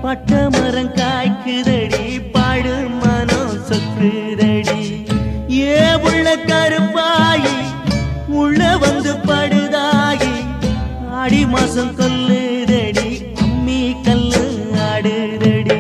பட்ட மரம் காய்க்குதடி பாடு மனம் சொக்குதடி ஏ உள்ள கருப்பாயி உள்ள வந்து படுதாகி ஆடி மாசம் கொல்லுதடி அம்மி கல்லு ஆடுதடி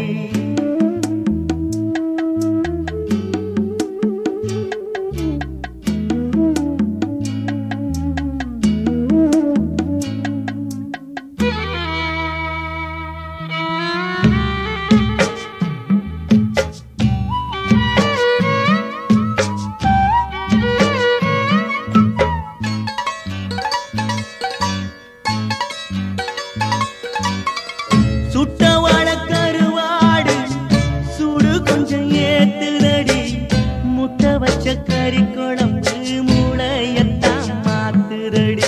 சுட்டவாழ கருவாடு சூடு கொஞ்சம் ஏத்துதடி முட்டை வச்ச கறி குழம்பு மூளையத்தான் மாத்துதடி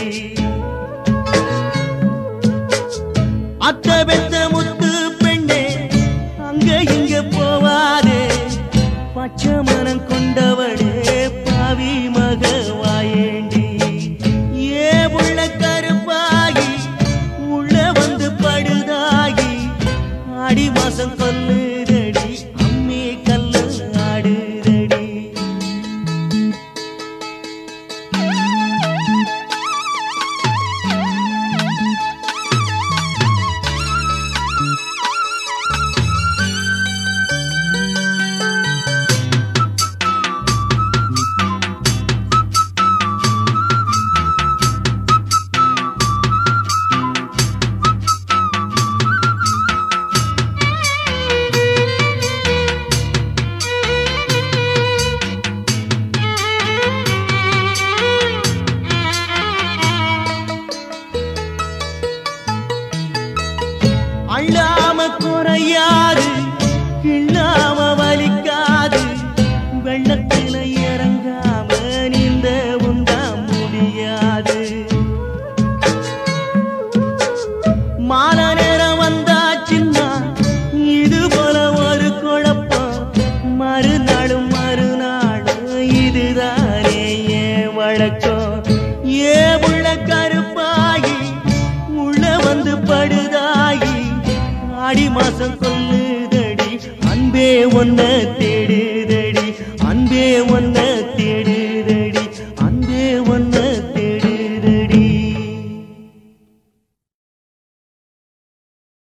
அத்த பெத்த முத்து பெண்ணே அங்க இங்க போவாதே பச்சை மனம் கொண்டவளே பாவி மக வாயேண்டி ஏ உள்ள கருப்பாகி உள்ள வந்து படுதாகி ஆடி மாசம் கொல்லுதடி அம்மி கல்லு ஆடுதடி அள்ளாம குறையாது கிள்ளாம வலிக்காது வெள்ளத்தில இறங்காம நீந்த உண்டா முடியாது மால நேரம் வந்தாச்சுன்னா இது போல ஒரு குழப்பம் மறுநாளும் இதுதானே ஏன் வழக்கம் ஏ உள்ள கருப்பாகி உள்ள வந்து படுதாகி ஆடி மாசம் கொல்லுதடி அன்பே ஒன்ன தேடுதடி அன்பே ஒன்ன